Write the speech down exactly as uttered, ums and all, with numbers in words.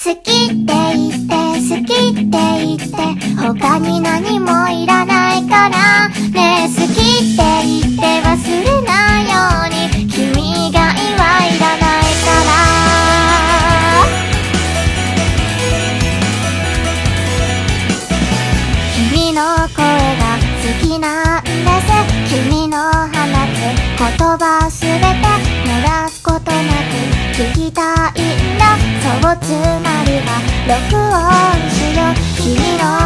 好きって言って好きって言って他に何もいらないからね。好きって言って忘れないように君がはいらないから君の声が好きなんです。君の放つ言葉すべて漏らすことなく聞きたいんだ。そうつまりは録音しよう君の